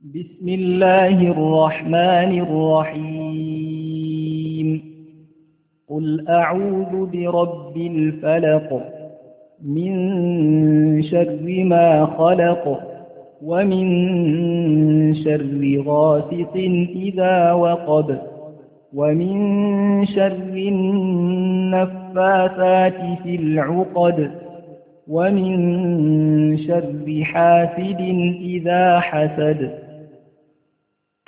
بسم الله الرحمن الرحيم. قل أعوذ برب الفلق من شر ما خلق ومن شر غاسق إذا وقب ومن شر النفاثات في العقد ومن شر حاسد إذا حسد.